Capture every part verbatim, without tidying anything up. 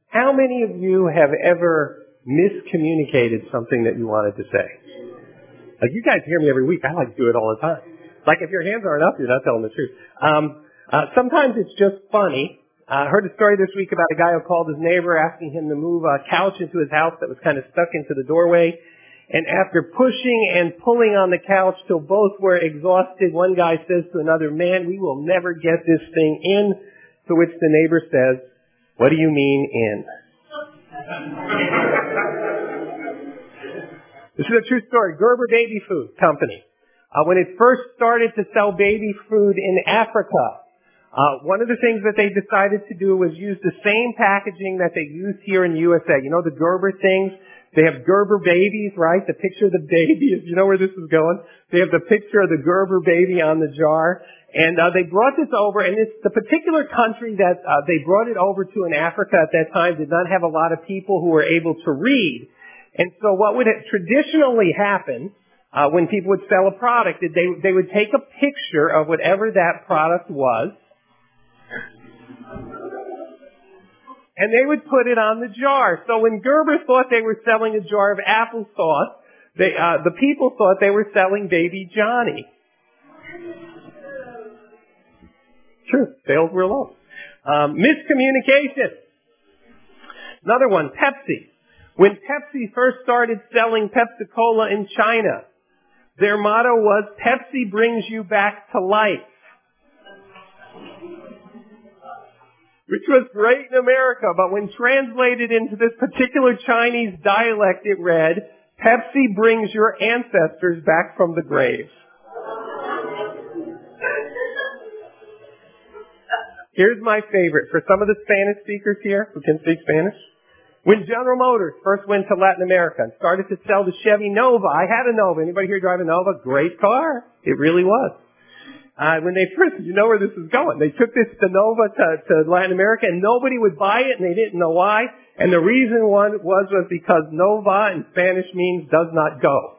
How many of you have ever miscommunicated something that you wanted to say? Like, you guys hear me every week. I like to do it all the time. Like, if your hands aren't up, you're not telling the truth. Um, uh, sometimes it's just funny. I uh, heard a story this week about a guy who called his neighbor asking him to move a couch into his house that was kind of stuck into the doorway. And after pushing and pulling on the couch till both were exhausted, one guy says to another, "Man, we will never get this thing in." To which the neighbor says, "What do you mean in?" This is a true story. Gerber Baby Food Company. Uh, when it first started to sell baby food in Africa, uh, one of the things that they decided to do was use the same packaging that they use here in the U S A. You know the Gerber things? They have Gerber babies, right? The picture of the baby, if you know where this is going. They have the picture of the Gerber baby on the jar. And uh, they brought this over, and it's the particular country that uh, they brought it over to in Africa at that time did not have a lot of people who were able to read. And so what would traditionally happen uh, when people would sell a product, they, they would take a picture of whatever that product was, and they would put it on the jar. So when Gerber thought they were selling a jar of applesauce, they, uh, the people thought they were selling Baby Johnny. True, sales were low. Um, miscommunication. Another one, Pepsi. When Pepsi first started selling Pepsi-Cola in China, their motto was, "Pepsi brings you back to life." Which was great in America, but when translated into this particular Chinese dialect, it read, "Pepsi brings your ancestors back from the grave." Here's my favorite for some of the Spanish speakers here who can speak Spanish. When General Motors first went to Latin America and started to sell the Chevy Nova, I had a Nova. Anybody here drive a Nova? Great car. It really was. Uh, when they first, you know where this is going. They took this the Nova to, to Latin America and nobody would buy it and they didn't know why. And the reason one was was because Nova in Spanish means does not go.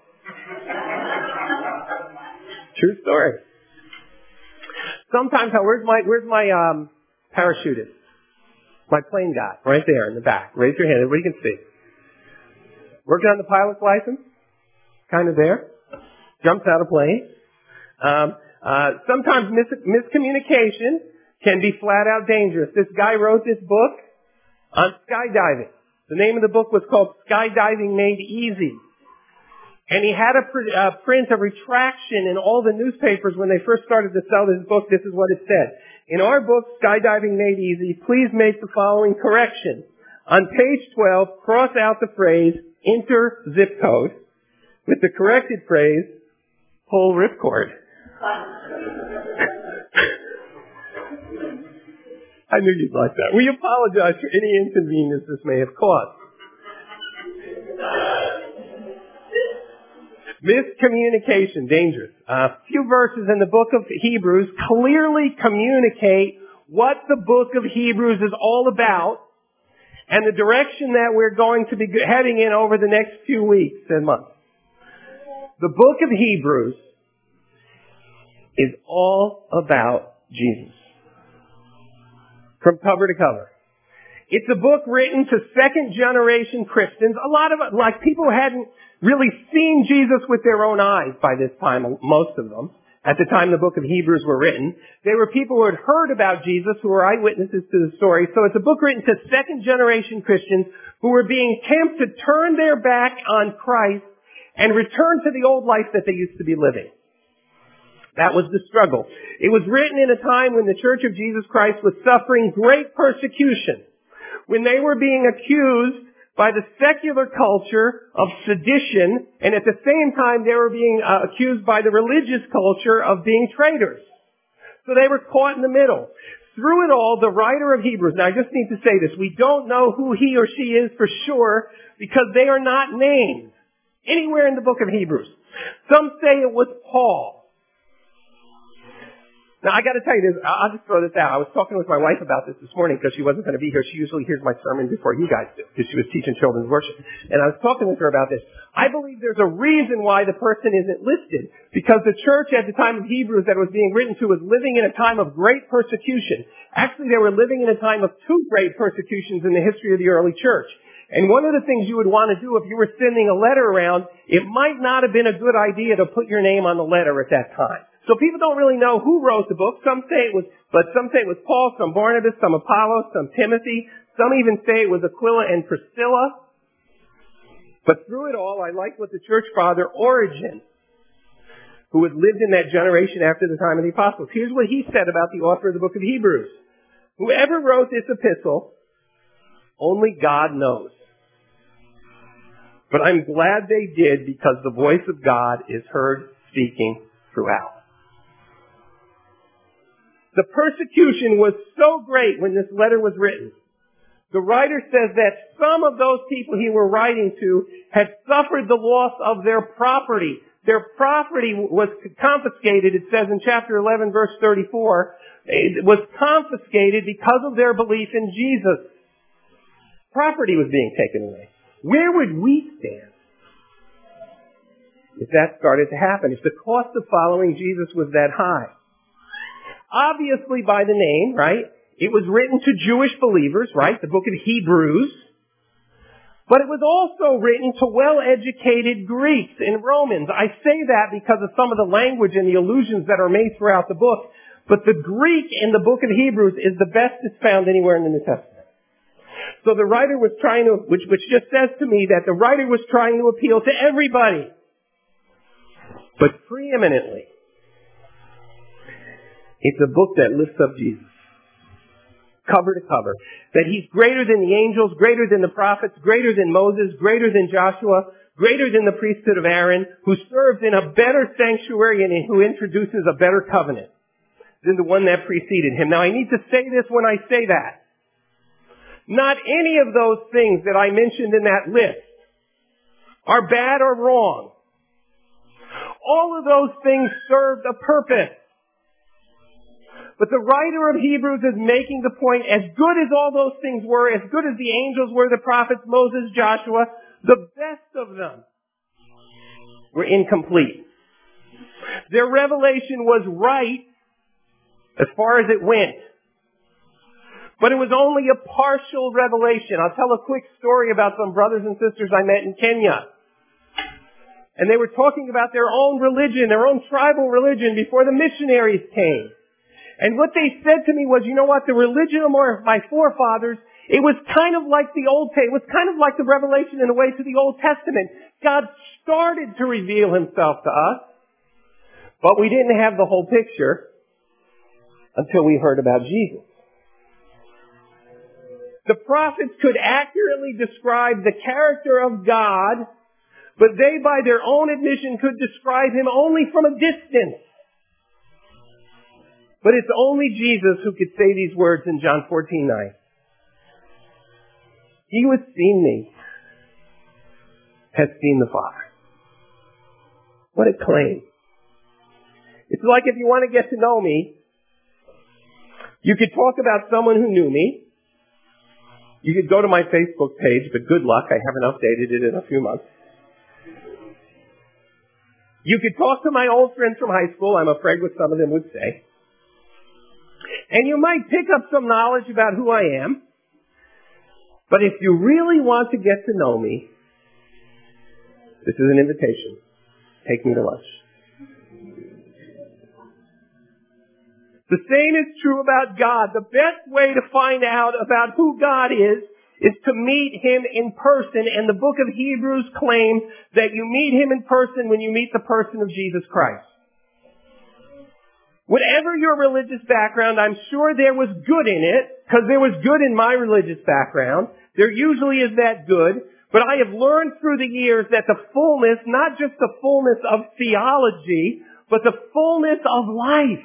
True story. Sometimes, where's my, where's my, um, parachutist? My plane guy, right there in the back. Raise your hand, everybody can see. Working on the pilot's license? Kind of there. Jumps out of plane. Um, uh, sometimes mis- miscommunication can be flat out dangerous. This guy wrote this book on skydiving. The name of the book was called Skydiving Made Easy. And he had a pr- uh, print, a retraction in all the newspapers when they first started to sell this book. This is what it said. In our book, Skydiving Made Easy, please make the following correction. On page twelve, cross out the phrase, enter zip code, with the corrected phrase, pull ripcord. I knew you'd like that. We apologize for any inconvenience this may have caused. Miscommunication, dangerous. A uh, few verses in the book of Hebrews clearly communicate what the book of Hebrews is all about and the direction that we're going to be heading in over the next few weeks and months. The book of Hebrews is all about Jesus. From cover to cover. It's a book written to second generation Christians. A lot of it, like people hadn't really seen Jesus with their own eyes by this time, most of them, at the time the book of Hebrews were written. They were people who had heard about Jesus, who were eyewitnesses to the story. So it's a book written to second generation Christians who were being tempted to turn their back on Christ and return to the old life that they used to be living. That was the struggle. It was written in a time when the Church of Jesus Christ was suffering great persecution, when they were being accused by the secular culture of sedition, and at the same time they were being uh, accused by the religious culture of being traitors. So they were caught in the middle. Through it all, the writer of Hebrews, now I just need to say this, we don't know who he or she is for sure because they are not named anywhere in the book of Hebrews. Some say it was Paul. Now, I got to tell you this. I'll just throw this out. I was talking with my wife about this this morning because she wasn't going to be here. She usually hears my sermon before you guys do because she was teaching children's worship. And I was talking with her about this. I believe there's a reason why the person isn't listed, because the church at the time of Hebrews that it was being written to was living in a time of great persecution. Actually, they were living in a time of two great persecutions in the history of the early church. And one of the things you would want to do if you were sending a letter around, it might not have been a good idea to put your name on the letter at that time. So people don't really know who wrote the book. Some say it was, but some say it was Paul, some Barnabas, some Apollos, some Timothy. Some even say it was Aquila and Priscilla. But through it all, I like what the church father Origen, who had lived in that generation after the time of the apostles. Here's what he said about the author of the book of Hebrews. Whoever wrote this epistle, only God knows. But I'm glad they did, because the voice of God is heard speaking throughout. The persecution was so great when this letter was written. The writer says that some of those people he were writing to had suffered the loss of their property. Their property was confiscated, it says in chapter eleven, verse thirty-four. It was confiscated because of their belief in Jesus. Property was being taken away. Where would we stand if that started to happen? If the cost of following Jesus was that high? Obviously by the name, right? It was written to Jewish believers, right? The book of Hebrews. But it was also written to well-educated Greeks and Romans. I say that because of some of the language and the allusions that are made throughout the book. But the Greek in the book of Hebrews is the best that's found anywhere in the New Testament. So the writer was trying to, which, which just says to me that the writer was trying to appeal to everybody. But preeminently, it's a book that lifts up Jesus, cover to cover. That he's greater than the angels, greater than the prophets, greater than Moses, greater than Joshua, greater than the priesthood of Aaron, who serves in a better sanctuary and who introduces a better covenant than the one that preceded him. Now, I need to say this when I say that. Not any of those things that I mentioned in that list are bad or wrong. All of those things served a purpose. But the writer of Hebrews is making the point, as good as all those things were, as good as the angels were, the prophets, Moses, Joshua, the best of them were incomplete. Their revelation was right as far as it went. But it was only a partial revelation. I'll tell a quick story about some brothers and sisters I met in Kenya. And they were talking about their own religion, their own tribal religion, before the missionaries came. And what they said to me was, you know what, the religion of my forefathers, it was kind of like the Old Testament. It was kind of like the revelation in a way to the Old Testament. God started to reveal himself to us, but we didn't have the whole picture until we heard about Jesus. The prophets could accurately describe the character of God, but they, by their own admission, could describe him only from a distance. But it's only Jesus who could say these words in John fourteen nine. He who has seen me has seen the Father. What a claim. It's like if you want to get to know me, you could talk about someone who knew me. You could go to my Facebook page, but good luck, I haven't updated it in a few months. You could talk to my old friends from high school, I'm afraid what some of them would say. And you might pick up some knowledge about who I am. But if you really want to get to know me, this is an invitation. Take me to lunch. The same is true about God. The best way to find out about who God is is to meet him in person. And the book of Hebrews claims that you meet him in person when you meet the person of Jesus Christ. Whatever your religious background, I'm sure there was good in it, because there was good in my religious background. There usually is that good. But I have learned through the years that the fullness, not just the fullness of theology, but the fullness of life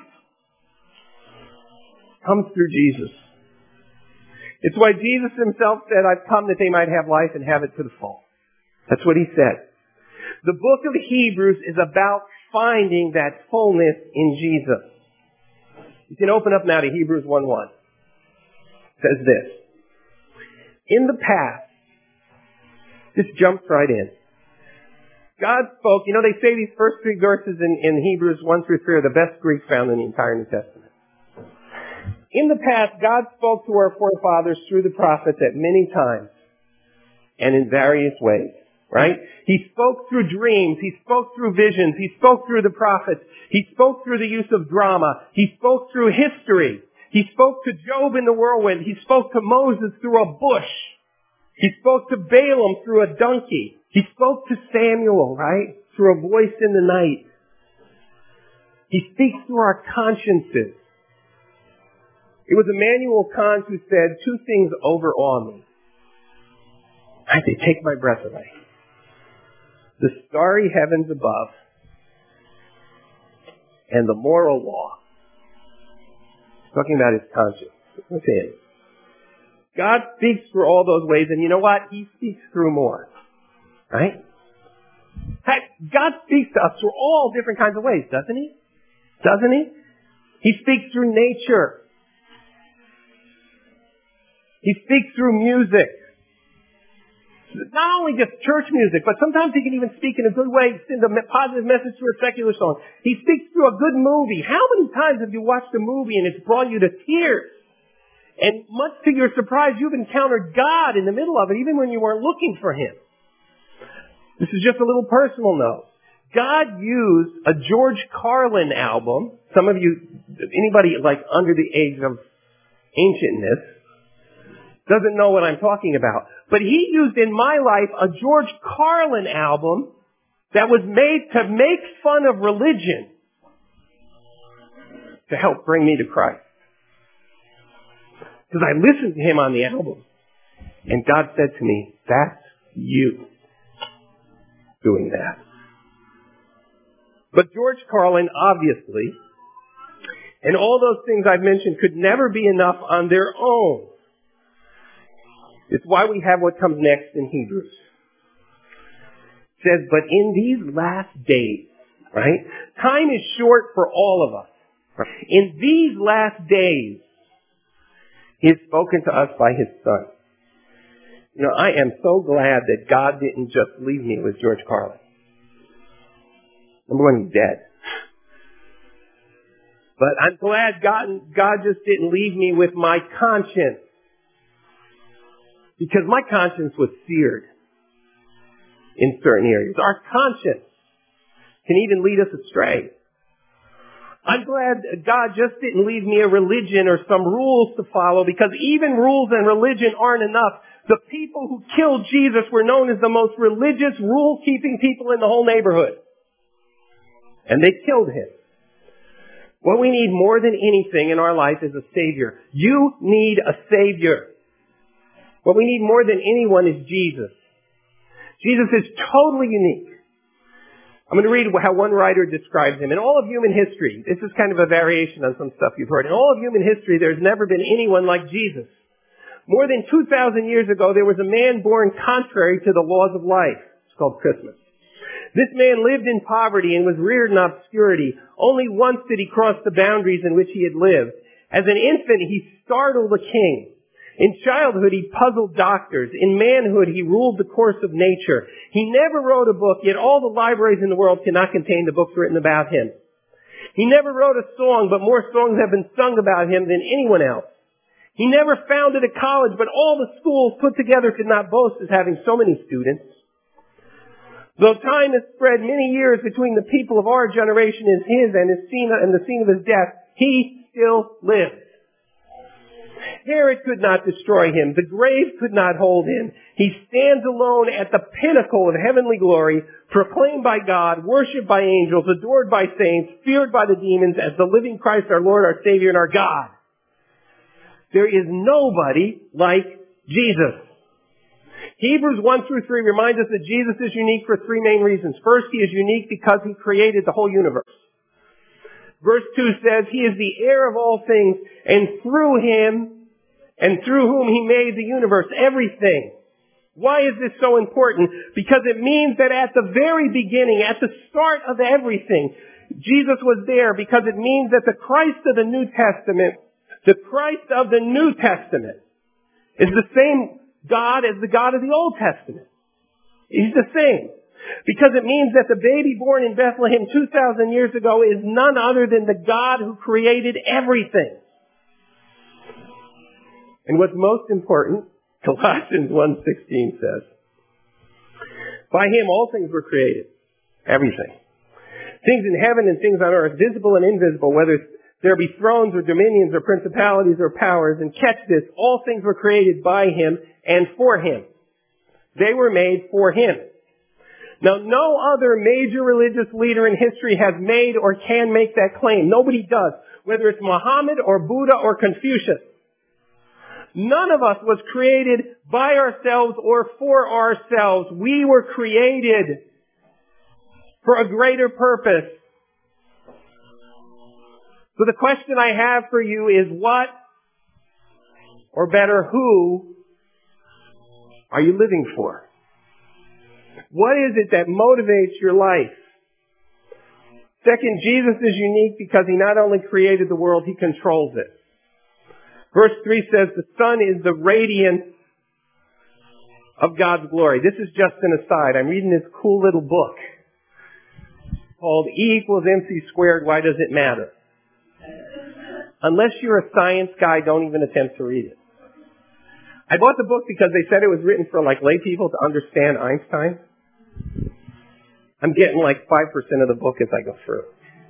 comes through Jesus. It's why Jesus himself said, I've come that they might have life and have it to the full. That's what he said. The book of Hebrews is about finding that fullness in Jesus. You can open up now to Hebrews one one. It says this. In the past, this jumps right in. God spoke, you know, they say these first three verses in, in Hebrews one through three are the best Greek found in the entire New Testament. In the past, God spoke to our forefathers through the prophets at many times and in various ways, right? He spoke through dreams. He spoke through visions. He spoke through the prophets. He spoke through the use of drama. He spoke through history. He spoke to Job in the whirlwind. He spoke to Moses through a bush. He spoke to Balaam through a donkey. He spoke to Samuel, right? Through a voice in the night. He speaks through our consciences. It was Immanuel Kant who said, two things overawe me. I They take my breath away. The starry heavens above and the moral law. Talking about his conscience within. God speaks through all those ways, and you know what? He speaks through more. Right? God speaks to us through all different kinds of ways, doesn't he? Doesn't he? He speaks through nature. He speaks through music. Not only just church music, but sometimes he can even speak in a good way, send a positive message through a secular song. He speaks through a good movie. How many times have you watched a movie and it's brought you to tears? And much to your surprise, you've encountered God in the middle of it, even when you weren't looking for him. This is just a little personal note. God used a George Carlin album. Some of you, anybody like under the age of ancientness, doesn't know what I'm talking about. But he used in my life a George Carlin album that was made to make fun of religion to help bring me to Christ. Because I listened to him on the album, and God said to me, that's you doing that. But George Carlin, obviously, and all those things I've mentioned could never be enough on their own. It's why we have what comes next in Hebrews. It says, but in these last days, right? Time is short for all of us. Right? In these last days, he has spoken to us by his Son. You know, I am so glad that God didn't just leave me with George Carlin. Number one, he's dead. But I'm glad God, God just didn't leave me with my conscience. Because my conscience was seared in certain areas. Our conscience can even lead us astray. I'm glad God just didn't leave me a religion or some rules to follow, because even rules and religion aren't enough. The people who killed Jesus were known as the most religious, rule-keeping people in the whole neighborhood. And they killed him. What we need more than anything in our life is a Savior. You need a Savior. What we need more than anyone is Jesus. Jesus is totally unique. I'm going to read how one writer describes him. In all of human history, this is kind of a variation on some stuff you've heard. In all of human history, there's never been anyone like Jesus. More than two thousand years ago, there was a man born contrary to the laws of life. It's called Christmas. This man lived in poverty and was reared in obscurity. Only once did he cross the boundaries in which he had lived. As an infant, he startled a king. In childhood, he puzzled doctors. In manhood, he ruled the course of nature. He never wrote a book, yet all the libraries in the world cannot contain the books written about him. He never wrote a song, but more songs have been sung about him than anyone else. He never founded a college, but all the schools put together could not boast as having so many students. Though time has spread many years between the people of our generation and his and his scene and the scene of his death, he still lives. Herod could not destroy him. The grave could not hold him. He stands alone at the pinnacle of heavenly glory, proclaimed by God, worshipped by angels, adored by saints, feared by the demons as the living Christ, our Lord, our Savior, and our God. There is nobody like Jesus. Hebrews one through three reminds us that Jesus is unique for three main reasons. First, he is unique because he created the whole universe. Verse two says, he is the heir of all things, and through him, and through whom he made the universe, everything. Why is this so important? Because it means that at the very beginning, at the start of everything, Jesus was there because it means that the Christ of the New Testament, the Christ of the New Testament, is the same God as the God of the Old Testament. He's the same. Because it means that the baby born in Bethlehem two thousand years ago is none other than the God who created everything. And what's most important, Colossians one sixteen says, by Him all things were created. Everything. Things in heaven and things on earth, visible and invisible, whether there be thrones or dominions or principalities or powers. And catch this, all things were created by Him and for Him. They were made for Him. Now, no other major religious leader in history has made or can make that claim. Nobody does. Whether it's Muhammad or Buddha or Confucius. None of us was created by ourselves or for ourselves. We were created for a greater purpose. So the question I have for you is what, or better, who are you living for? What is it that motivates your life? Second, Jesus is unique because He not only created the world, He controls it. Verse three says, the Son is the radiance of God's glory. This is just an aside. I'm reading this cool little book called E equals M C squared, Why Does It Matter? Unless you're a science guy, don't even attempt to read it. I bought the book because they said it was written for like lay people to understand Einstein. I'm getting like five percent of the book as I go through.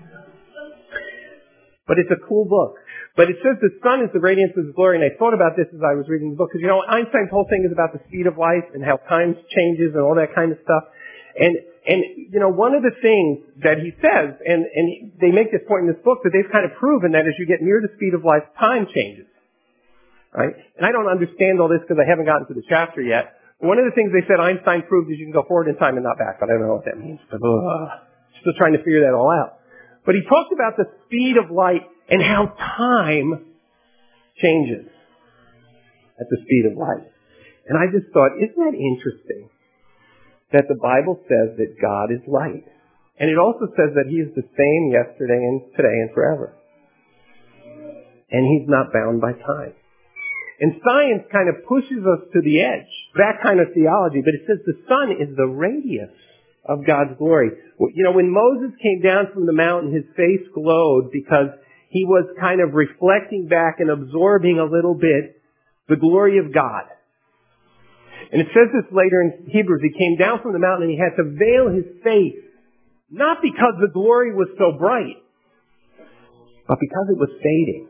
But it's a cool book. But it says the Son is the radiance of His glory, and I thought about this as I was reading the book, because you know, Einstein's whole thing is about the speed of light and how time changes and all that kind of stuff. And, and, you know, one of the things that he says, and, and they make this point in this book, that they've kind of proven that as you get near the speed of light, time changes. Right? And I don't understand all this because I haven't gotten to the chapter yet. One of the things they said Einstein proved is you can go forward in time and not back, but I don't know what that means. But, uh, still trying to figure that all out. But he talked about the speed of light and how time changes at the speed of light. And I just thought, isn't that interesting that the Bible says that God is light? And it also says that He is the same yesterday and today and forever. And He's not bound by time. And science kind of pushes us to the edge, that kind of theology, but it says the Son is the radiance of God's glory. You know, when Moses came down from the mountain, his face glowed because he was kind of reflecting back and absorbing a little bit the glory of God. And it says this later in Hebrews, he came down from the mountain and he had to veil his face, not because the glory was so bright, but because it was fading.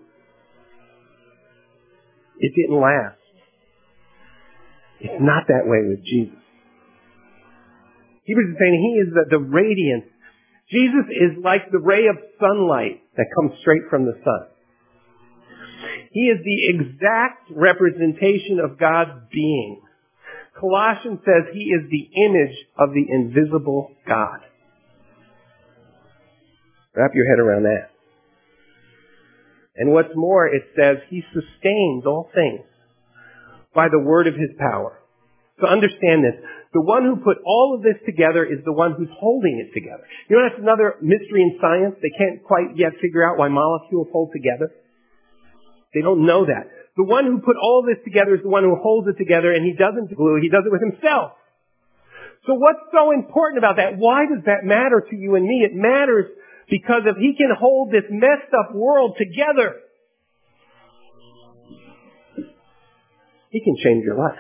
It didn't last. It's not that way with Jesus. Hebrews is saying He is the, the radiance. Jesus is like the ray of sunlight that comes straight from the sun. He is the exact representation of God's being. Colossians says He is the image of the invisible God. Wrap your head around that. And what's more, it says He sustains all things by the word of His power. So understand this. The one who put all of this together is the one who's holding it together. You know, that's another mystery in science. They can't quite yet figure out why molecules hold together. They don't know that. The one who put all of this together is the one who holds it together, and He doesn't glue it. He does it with Himself. So what's so important about that? Why does that matter to you and me? It matters because if He can hold this messed up world together, He can change your life.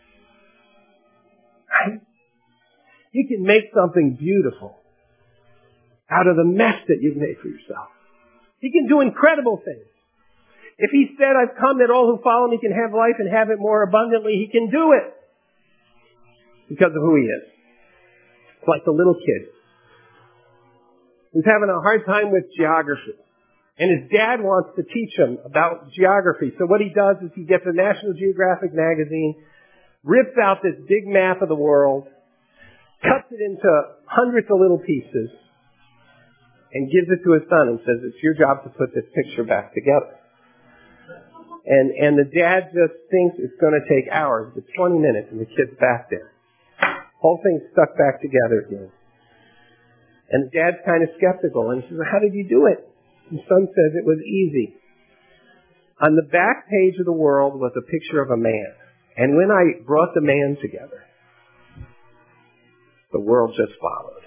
Right? He can make something beautiful out of the mess that you've made for yourself. He can do incredible things. If He said, I've come that all who follow Me can have life and have it more abundantly, He can do it. Because of who He is. It's like the little kid who's having a hard time with geography. And his dad wants to teach him about geography. So what he does is he gets a National Geographic magazine, rips out this big map of the world, cuts it into hundreds of little pieces, and gives it to his son and says, it's your job to put this picture back together. And, and the dad just thinks it's going to take hours, but twenty minutes, and the kid's back there. Whole thing's stuck back together again. And the dad's kind of skeptical. And he says, how did you do it? And the son says, it was easy. On the back page of the world was a picture of a man. And when I brought the man together, the world just followed.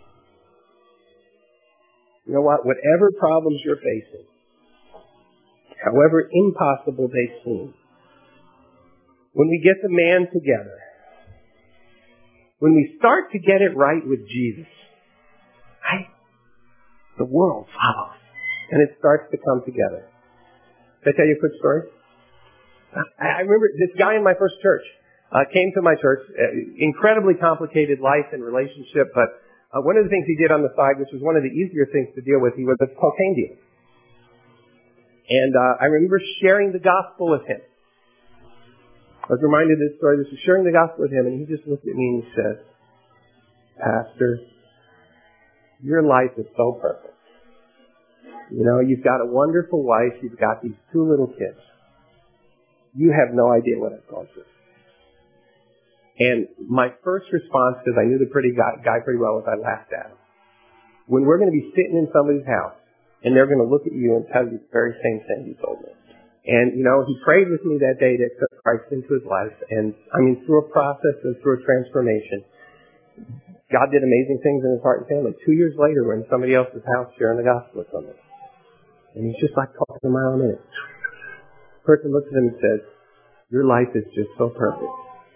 You know what? Whatever problems you're facing, however impossible they seem, when we get the man together, when we start to get it right with Jesus, right, the world follows. And it starts to come together. Can I tell you a quick story? I remember this guy in my first church uh, came to my church, uh, incredibly complicated life and relationship, but uh, one of the things he did on the side, which was one of the easier things to deal with, he was a cocaine dealer. And uh, I remember sharing the gospel with him. I was reminded of this story. This was sharing the gospel with him, and he just looked at me and he said, Pastor, your life is so perfect. You know, you've got a wonderful wife. You've got these two little kids. You have no idea what I've gone through. And my first response, because I knew the pretty guy, guy pretty well, was I laughed at him. When we're going to be sitting in somebody's house, and they're going to look at you and tell you the very same thing you told me. And, you know, he prayed with me that day to accept Christ into his life. And, I mean, through a process and through a transformation, God did amazing things in his heart and family. Two years later, we're in somebody else's house sharing the gospel with somebody. And he's just like talking a mile a minute. The person looks at him and says, your life is just so perfect.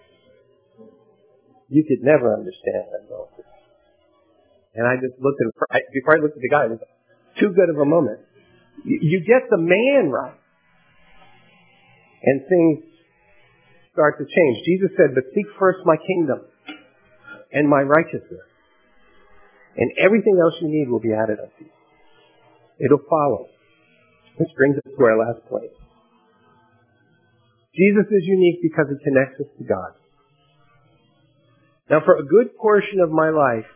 You could never understand that, though. And I just looked at him. Before I looked at the guy, it was too good of a moment. You get the man right, and things start to change. Jesus said, but seek first my kingdom and my righteousness, and everything else you need will be added unto you. It'll follow. Which brings us to our last point. Jesus is unique because he connects us to God. Now, for a good portion of my life,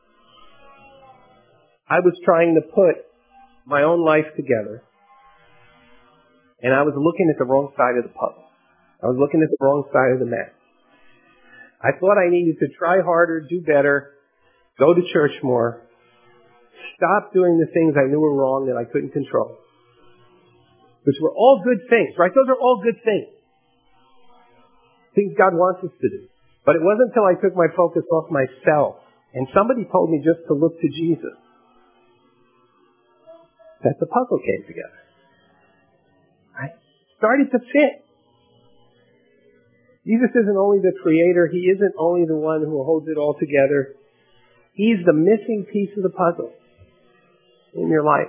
I was trying to put my own life together, and I was looking at the wrong side of the puzzle. I was looking at the wrong side of the map. I thought I needed to try harder, do better, go to church more, stop doing the things I knew were wrong that I couldn't control. Which were all good things, right? Those are all good things. Things God wants us to do. But it wasn't until I took my focus off myself and somebody told me just to look to Jesus that the puzzle came together. Right? Started to fit. Jesus isn't only the creator. He isn't only the one who holds it all together. He's the missing piece of the puzzle in your life.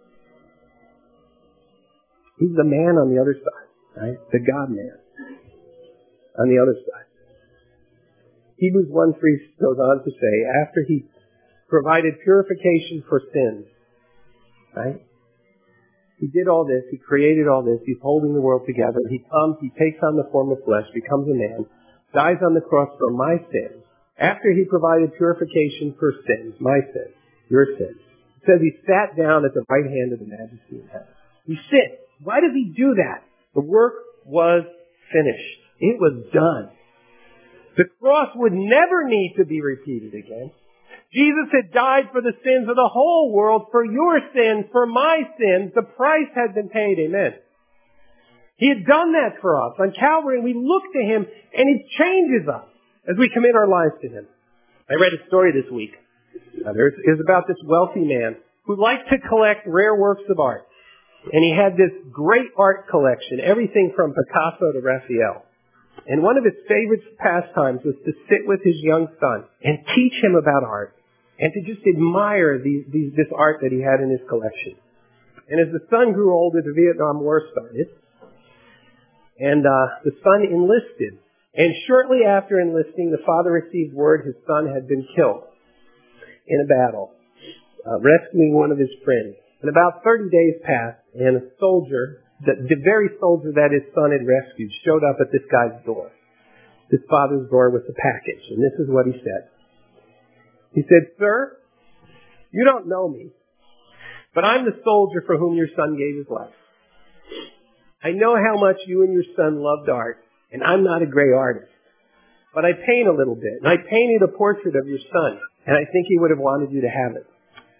He's the man on the other side, right? The God-man on the other side. Hebrews one three goes on to say, after he provided purification for sins, right? He did all this. He created all this. He's holding the world together. He comes, he takes on the form of flesh, becomes a man, dies on the cross for my sins. After he provided purification for sins, my sins, your sins, it says he sat down at the right hand of the majesty in heaven. He sits. Why does he do that? The work was finished. It was done. The cross would never need to be repeated again. Jesus had died for the sins of the whole world, for your sins, for my sins. The price had been paid. Amen. He had done that for us on Calvary, and we look to him, and it changes us as we commit our lives to him. I read a story this week. Now, there's, it was about this wealthy man who liked to collect rare works of art. And he had this great art collection, everything from Picasso to Raphael. And one of his favorite pastimes was to sit with his young son and teach him about art and to just admire these, these, this art that he had in his collection. And as the son grew older, the Vietnam War started. And uh, the son enlisted. And shortly after enlisting, the father received word his son had been killed in a battle, uh, rescuing one of his friends. And about thirty days passed, and a soldier, the, the very soldier that his son had rescued, showed up at this guy's door, his father's door, with a package. And this is what he said. He said, "Sir, you don't know me, but I'm the soldier for whom your son gave his life. I know how much you and your son loved art, and I'm not a great artist, but I paint a little bit. And I painted a portrait of your son, and I think he would have wanted you to have it.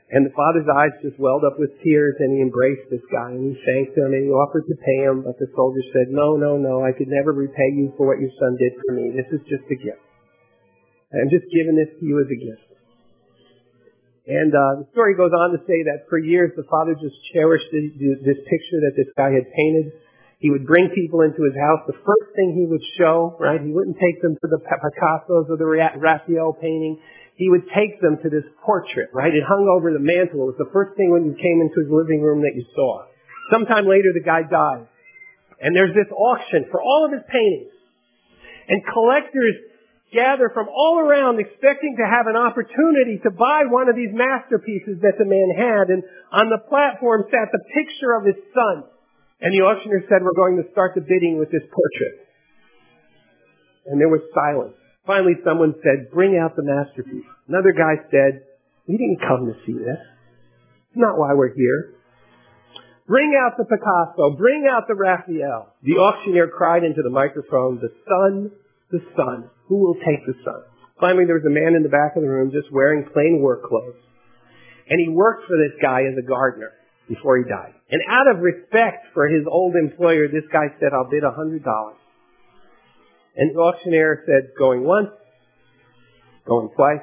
And the father's eyes just welled up with tears, and he embraced this guy, and he thanked him, and he offered to pay him, but the soldier said, no, no, no, I could never repay you for what your son did for me. This is just a gift. I'm just giving this to you as a gift. And uh, the story goes on to say that for years the father just cherished this picture that this guy had painted. He would bring people into his house. The first thing he would show, right, he wouldn't take them to the Picassos or the Raphael painting. He would take them to this portrait, right? It hung over the mantle. It was the first thing when you came into his living room that you saw. Sometime later, the guy died. And there's this auction for all of his paintings. And collectors gather from all around expecting to have an opportunity to buy one of these masterpieces that the man had. And on the platform sat the picture of his son. And the auctioneer said, we're going to start the bidding with this portrait. And there was silence. Finally, someone said, bring out the masterpiece. Another guy said, we didn't come to see this. It's not why we're here. Bring out the Picasso. Bring out the Raphael. The auctioneer cried into the microphone, the son, the son. Who will take the son? Finally, there was a man in the back of the room just wearing plain work clothes. And he worked for this guy as a gardener before he died. And out of respect for his old employer, this guy said, I'll bid a hundred dollars. And the auctioneer said, going once, going twice,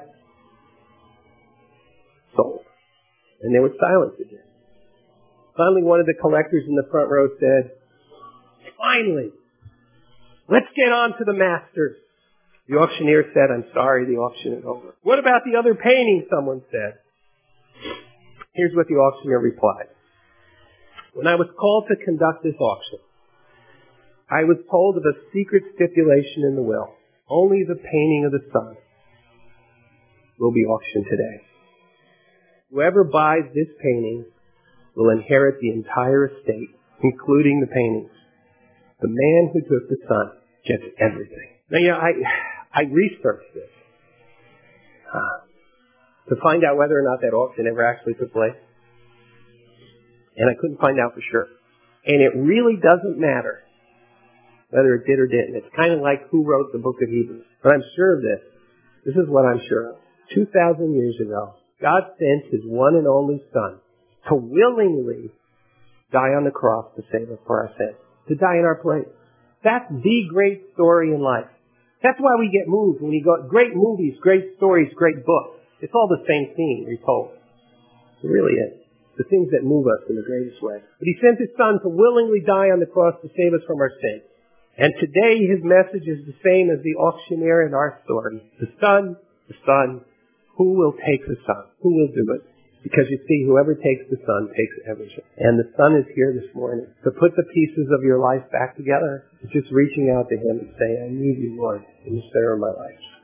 sold. And there was silence again. Finally, one of the collectors in the front row said, finally, let's get on to the masters. The auctioneer said, I'm sorry, the auction is over. What about the other painting? Someone said. Here's what the auctioneer replied. When I was called to conduct this auction, I was told of a secret stipulation in the will. Only the painting of the son will be auctioned today. Whoever buys this painting will inherit the entire estate, including the paintings. The man who took the son gets everything. Now, you know, I, I researched this uh, to find out whether or not that auction ever actually took place. And I couldn't find out for sure. And it really doesn't matter whether it did or didn't. It's kind of like who wrote the book of Hebrews. But I'm sure of this. This is what I'm sure of. Two thousand years ago, God sent His one and only Son to willingly die on the cross to save us for our sins. To die in our place. That's the great story in life. That's why we get moved when we go, great movies, great stories, great books. It's all the same theme retold. It really is. The things that move us in the greatest way. But He sent His Son to willingly die on the cross to save us from our sins. And today His message is the same as the auctioneer in our story. The Son, the Son, who will take the Son? Who will do it? Because you see, whoever takes the Son takes everything. And the Son is here this morning to put the pieces of your life back together. It's just reaching out to Him and saying, I need you, Lord, in the center of my life.